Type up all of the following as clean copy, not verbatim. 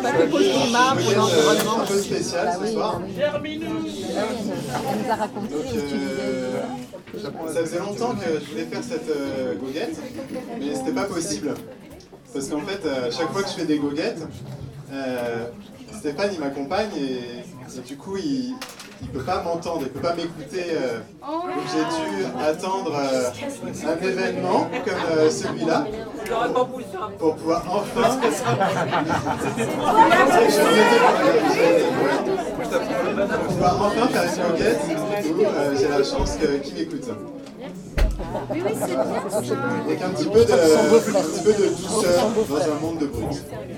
pas fait pause climat pour l'environnement. Un peu spécial ce soir. Elle nous a raconté où tu disais. Ça faisait longtemps que je voulais faire cette goguette, mais c'était pas possible. Parce qu'en fait, à chaque fois que je fais des goguettes, Stéphane il m'accompagne et du coup il peut pas m'entendre, il peut pas m'écouter. Donc j'ai dû attendre un événement comme celui-là pour pouvoir enfin. Pour pouvoir enfin faire une goguette où j'ai la chance qu'il m'écoute. Oui, c'est bien. Avec un petit peu de douceur dans un monde de bruit.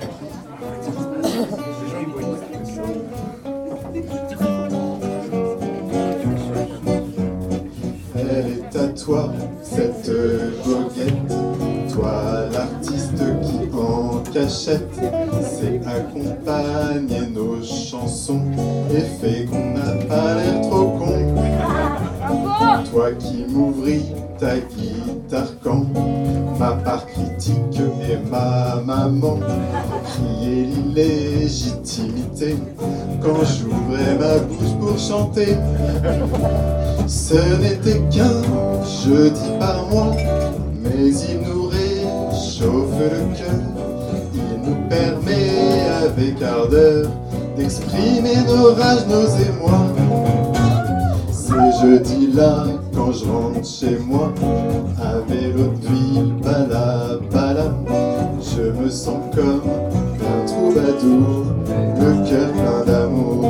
Elle est à toi, cette goguette, toi l'artiste qui en cachette sait accompagner nos chansons et fait qu'on n'a pas l'air trop con. Toi qui m'ouvris ta guitare quand ma part critique et ma maman criaient l'illégitimité quand j'ouvrais ma bouche pour chanter. Ce n'était qu'un jeudi par mois, mais il nous réchauffe le cœur. Il nous permet avec ardeur d'exprimer nos rages, nos émois. Ces jeudis-là, quand je rentre chez moi, à vélo d'huile, bala bala, je me sens comme un troubadour, le cœur plein d'amour.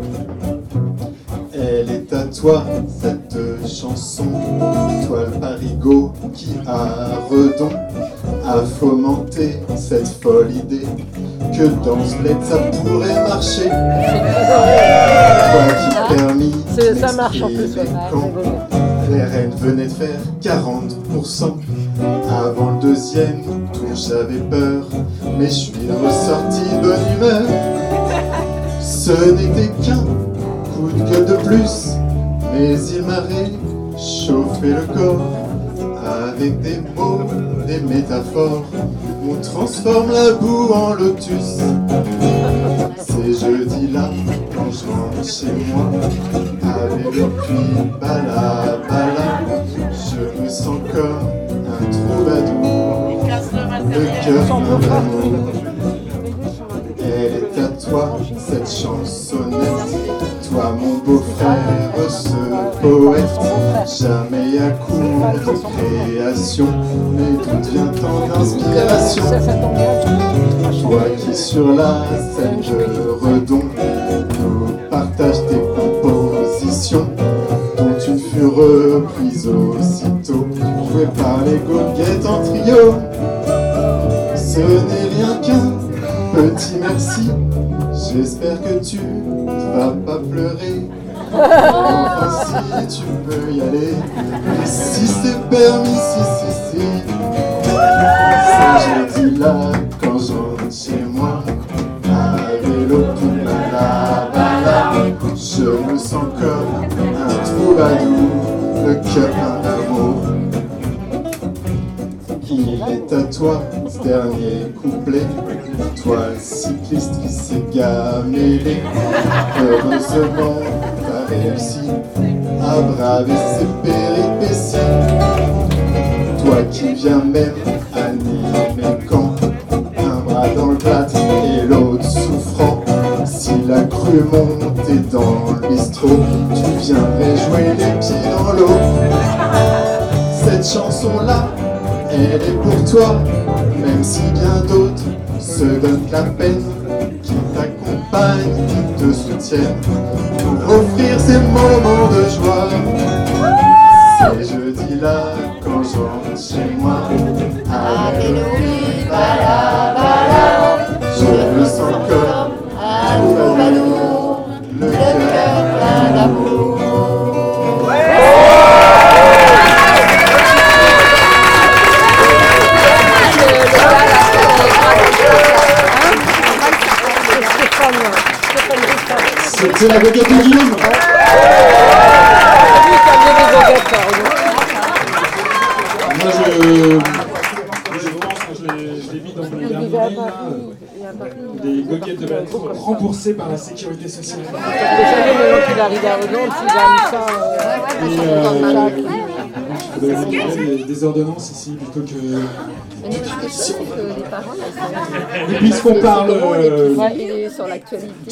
Elle est à toi, cette chanson, toi le parigot qui a redon à fomenter cette folle idée que dans ce bled ça pourrait marcher. Toi qui permis Ça marche en plus, quand les reines venaient de faire 40%. Avant le deuxième tour j'avais peur, mais je suis ressorti de bonne humeur. Ce n'était qu'un coup de gueule de plus, mais il m'a réchauffé le corps. Avec des mots, des métaphores, on transforme la boue en lotus. Ces jeudis-là, quand je rentre chez moi, avec le puits, bala bala, je me sens comme un troubadour, le cœur plein d'amour. Elle est à toi, cette chansonnette, toi mon beau-frère, ce poète, jamais à court de création, mais d'où vient tant d'inspiration. Toi qui sur la scène de redon nous partage tes compositions, dont une fut reprise aussitôt, jouée par les goguettes en trio. Ce n'est rien qu'un petit merci, j'espère que tu ne vas pas pleurer. Enfin si tu peux y aller, et si c'est permis, si. Ces jeudis-là, quand je rentre chez moi, à vélo, bala bala, je me sens comme un troubadour, le cœur plein d'amour. Il est à toi, ce dernier couplet, toi le cycliste qui s'est gamélé. Heureusement, t'as réussi à braver ses péripéties. Toi qui viens même animer quand un bras dans le plat et l'autre souffrant. Si la crue montait dans le bistrot, tu viendrais jouer les pieds dans l'eau. Cette chanson-là, elle est pour toi, même si bien d'autres se donnent la peine, qui t'accompagnent, qui te soutiennent, pour offrir ces moments de joie. Ces jeudis-là, quand je rentre chez moi, à vélo, bala bala, je me sens comme un troubadour, le cœur plein d'amour. C'est la goguette de Guillaume. Moi je pense que je l'ai mis dans mon dernier. des goguettes de bateau remboursées par la sécurité sociale. Vous savez, maintenant qu'il arrive à Redonde, il a mis ça. Il faudrait des ordonnances ici plutôt que. Mais non, ce que je sais, c'est que les parents, Et puisqu'on parle. il est sur l'actualité.